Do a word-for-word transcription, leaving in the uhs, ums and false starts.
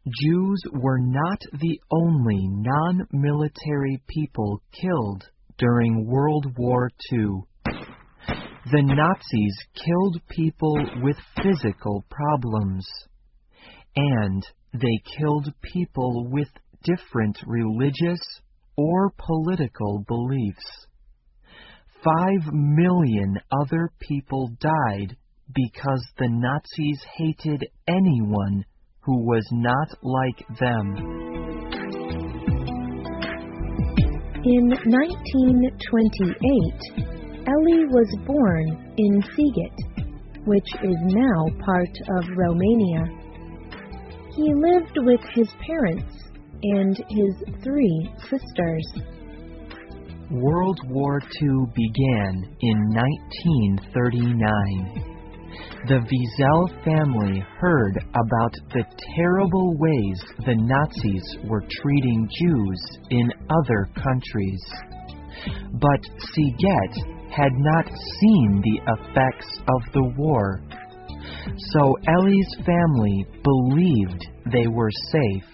Jews were not the only non-military people killed during World War Two. The Nazis killed people with physical problems, and they killed people with different religious or political beliefs. Five million other people died because the Nazis hated anyone who was not like them. In nineteen twenty-eight, Eli was born in Sighet, which is now part of Romania. He lived with his parents and his three sisters. World War Two began in nineteen thirty-nine. The Wiesel family heard about the terrible ways the Nazis were treating Jews in other countries. But Sighet had not seen the effects of the war. So Eli's family believed they were safe.